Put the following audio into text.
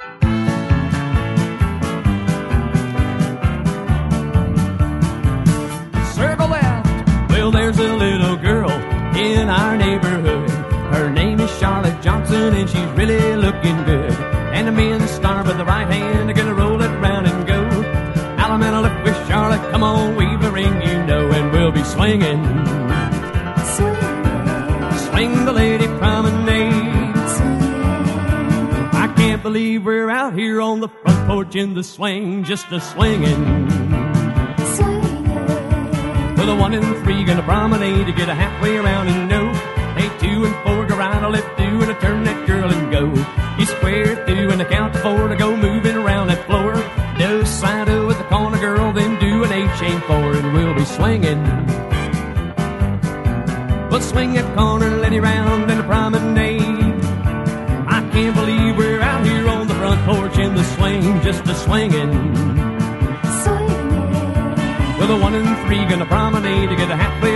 Circle left. Well, there's a little girl in our neighborhood. Her name is Charlotte Johnson, and she's really looking good. And the men's star with the right hand are gonna roll it round and go. Allemande left with Charlotte, come on, weave a ring, you know, and we'll be swinging. Swing the lady promenade. I can't believe we're out here on the front porch in the swing, just a swinging. Well, the 1 and 3 gonna promenade to get a halfway around and no. Hey, 2 and 4 go right, a left 2 and a turn that girl and go. You square through and a count to 4 to go moving around that floor. Do side with the corner girl, then do an A-chain 4 and we'll be swinging. We'll swing that corner, lady round and a promenade. I can't believe we're out here on the front porch in the swing, just a swinging. Well, the 1 and 3 gonna promenade to get a halfway